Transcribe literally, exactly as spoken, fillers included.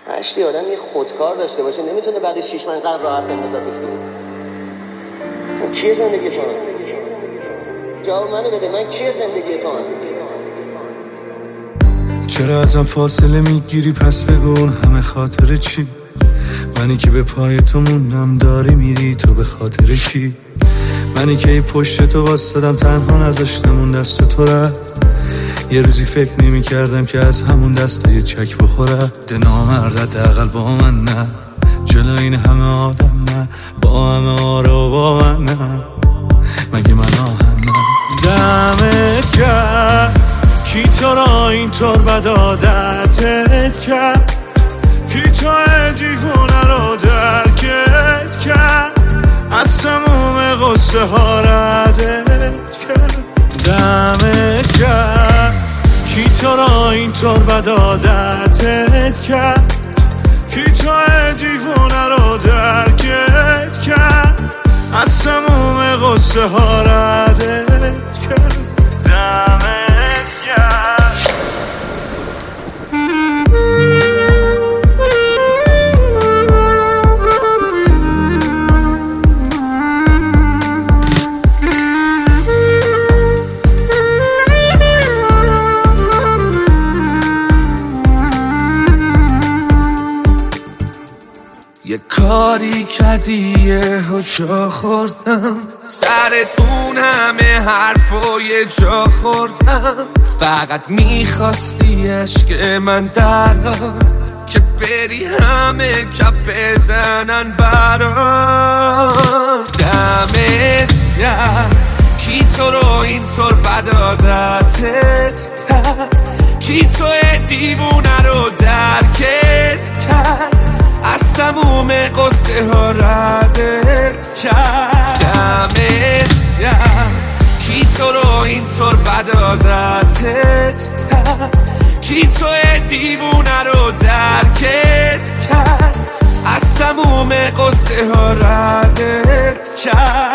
هشتی آدم یه خودکار داشته باشه نمیتونه بعد شیش ماه اینقدر راحت بندازتش دور. من کیه زندگی تو هم؟ جواب منو بده، من کیه زندگی تو هم؟ چرا ازم فاصله میگیری پس بگو همه خاطر چی؟ منی که به پای تو موندم داری میری تو به خاطر کی؟ منی که ای پشت تو واسدم تنها نذاشتم اون دست تو رفت. یه روزی فکر نمی کردم که از همون دسته یه چک بخوره. ده نامرد حداقل با من نه، جلو این همه آدم نه، با همه آرا با من نه، مگه من آهن نه. دمت کرد کی تو را اینطور بد عادتت کرد، کی تو دیوونه رو درکت کرد، از تموم قصه ها ردت کرد. دمت کرد کی تو را اینطور بد عادتت کرد، کی تو دیوونه رو درکت کرد، از تموم قصه ها ردت کرد. دمت کرد. یه کاری کردی یه جا خوردم، سرت اون همه حرفای جا خوردم. فقط میخواستی عشق من دراد که بری همه کف بزنن برات. دمت گرم کی تو رو اینطور بد عادتت کرد، کی تو دیوونه رو درکت کرد، از تموم قصه ها ردت کرد. دمت گرم کی تو رو اینطور بد عادتت کرد، کی تو دیوونه رو درکت کرد، از تموم قصه ها ردت کرد.